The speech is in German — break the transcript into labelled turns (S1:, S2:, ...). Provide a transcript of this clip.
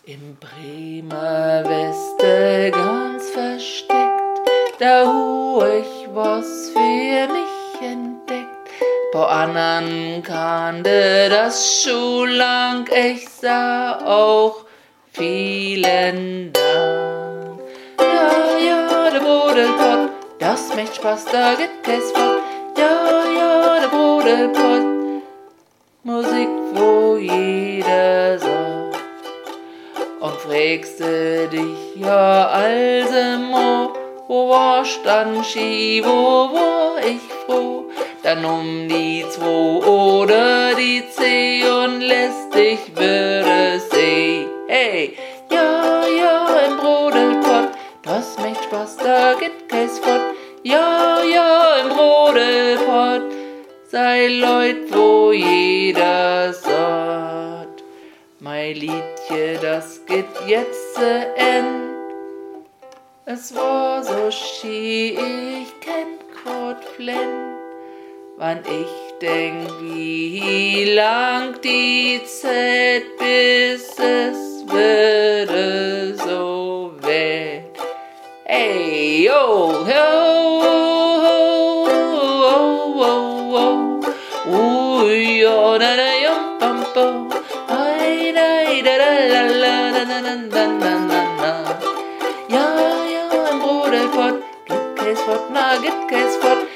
S1: Im Bremer Weste ganz versteckt, da hu ich was für mich entdeckt. Bei anderen kannte das schon lang, ich sah auch vielen Dank. Ja, der Brodelpott, das macht Spaß, da gibt es fort. Ja, der Brodelpott, Musik, wo jeder sagt. Und fragst du dich ja also, wo warst dann Ski, wo war ich froh? Dann die 2 oder die 10 und lässt dich würde sehen. Hey, ja, im Brodelpott, das macht Spaß, da gibt keins fort. Ja, im Brodelpott, sei Leut, wo jeder sagt. Mein Liedje, das geht jetzt zu End. Es war so schie, ich kenn Quart Flenn. Wann ich denk, wie lang die Zeit, bis es würde so weh. Hey, yo, ho, ho, ho, ho, ho, yo, da, da, yum, bum, bum. Ay, da, da, da, la, la, da, da, da, da, da, da. Ja, im Brodelpott, gibt keins fort, na, gibt keins fort.